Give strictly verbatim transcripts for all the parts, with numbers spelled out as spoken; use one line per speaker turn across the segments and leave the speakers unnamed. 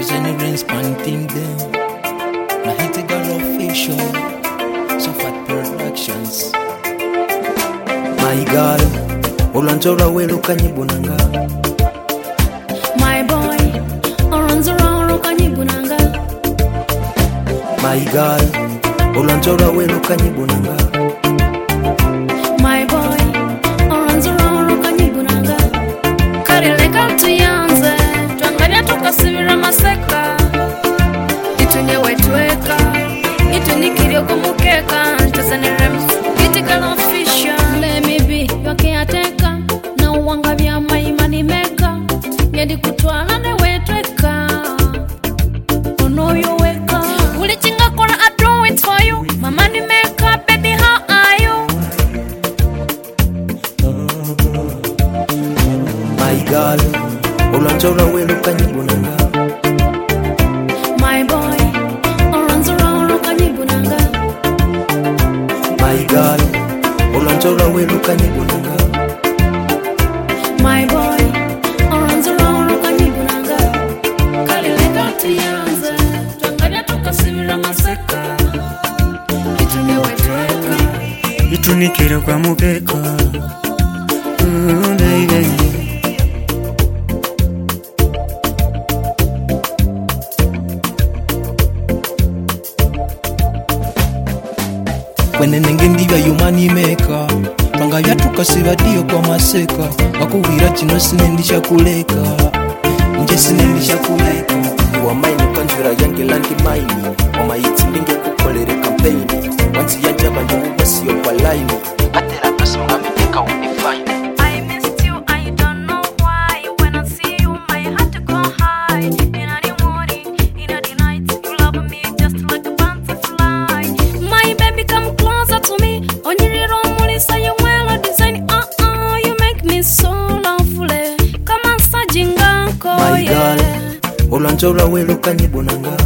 Chasing rain spanting them. Na hit a girl official. So fat productions. My girl, Olanzora welo kanyibunanga.
My boy, Olanzora kanyibunanga.
My girl, Olanzora welo kanyibunanga.
My boy, Olanzora kanyibunanga. Karileka tuyanze, tuangalia tukasibira maseka. Itunye wetweka, itunikiri okumukeka. Chasing rain, hit a girl official. Let me be your caretaker. Na uwanga vya maimani meka. Yedi kutwala ne wetweka. Ono yo weka. Uli chinga kora I do it for you. My money maker, baby, how are you?
My girl, Olanzora welo kanyibunanga.
My boy, Olanzora kanyibunanga.
My girl, Olanzora welo kanyibunanga.
My boy, Olanzora kanyibunanga. Kalileka tuyanze, tuangalia tukasibira maseka. Itunye wetweka.
Itunikira kwa mukeka. Mm, baby.
Kwene nenge ndiba yumani meka. Twanga vyatukasiba diyo kwa maseka. Wakubwira kino sinendisha kuleka. Nje sinendisha kuleka. Iwa maini kanjura yange landi maini. Wama iti minge kukolere kampeni. Wanzi yanjaba njugu basi yo kwa laini. Atera kasunga mineka unifaini.
I missed you, I don't know why. When I see you, my heart go high. In the morning, in the night, you love me just like a butterfly. My baby, come closer to me. On your room, say you well design. Uh uh, you make me so lovely. Come on, Sajinga,
My girl, Olanzora welo kanyibunanga.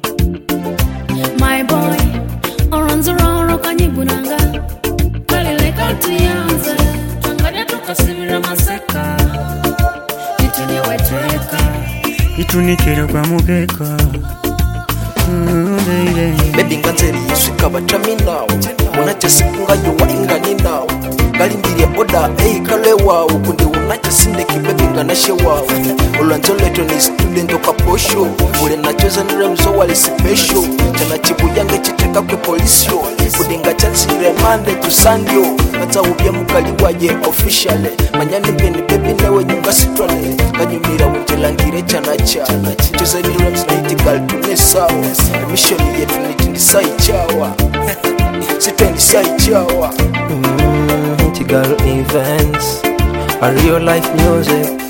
My boy, Olanzora kanyibunanga. Kalileka tuyanze, tuangalia tukasibira maseka. Itunye wetweka.
Itunikira kwa mukeka. Mm, baby.
Baby nganzeri yiswika bacami nawe. Unache sikunga yuwa ingani nawe. Galimbiria oda ei kale wawe. Kundi unache sindeki baby nganashe wawe. Olanzoleto ni student oka posho. Ule nachoza niremzo wali special. Chana chibu yange chiteka kwe polisio. Kudinga chansi remande tu sandio. Kata ubia mukali waje officially. Manyani bini baby newe nyunga sitrone. Kanyumira unjelangire chana chana. Choza niremzo na iti gal tunesawa. Mission yetu nitindi sai chawa. Sitendi sai chawa. Mm, Tigaro events, a real life music.